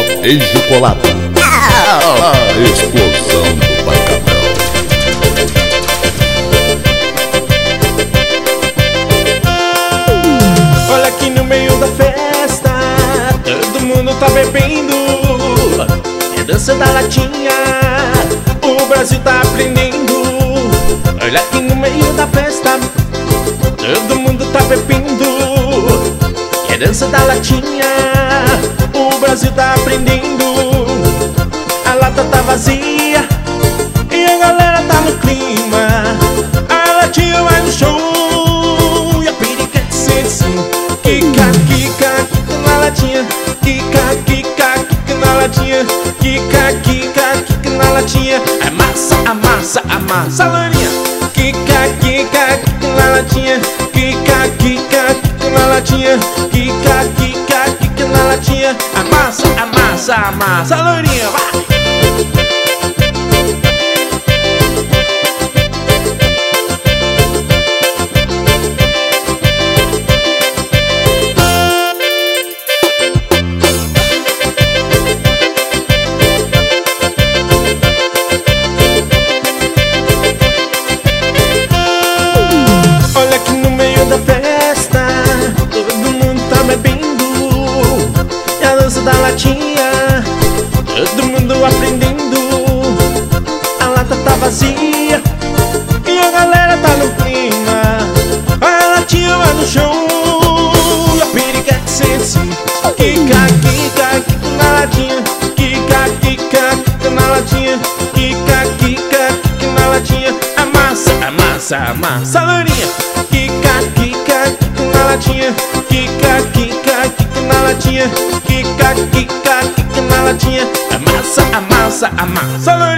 e chocolate. A explosão do Bacalhau. Olha aqui no meio da festa, todo mundo tá bebendo. É dança da latinha, o Brasil tá aprendendo. Olha aqui no meio da festa, todo mundo tá bebendo. É dança da latinha, o Brasil tá aprendendo. A lata tá vazia e a galera tá no clima. A latinha vai no show e a periquete sente sim. Kika, kika, kika na latinha. Kika, kika, kika na latinha. Kika, kika, kika na latinha. Amassa, amassa, amassa, laninha. Kika, kika, kika na latinha. Kika, kika, kika na latinha. Kika, kika, kika na latinha. Amassa, amassa, amassa, laninha. Vai! Da latinha, todo mundo aprendendo. A lata tá vazia e a galera tá no clima. A latinha vai no chão e a periquete sente-se. Kika, kika, kika na latinha. Kika, kika, kika na latinha. Kika, kika, kika na latinha. Amassa, amassa, amassa, laninha. Kika, kika, kika na latinha. Kika, kika, kika na latinha. Kika, kika, kika na latinha. Amassa, amassa, amassa, laninha.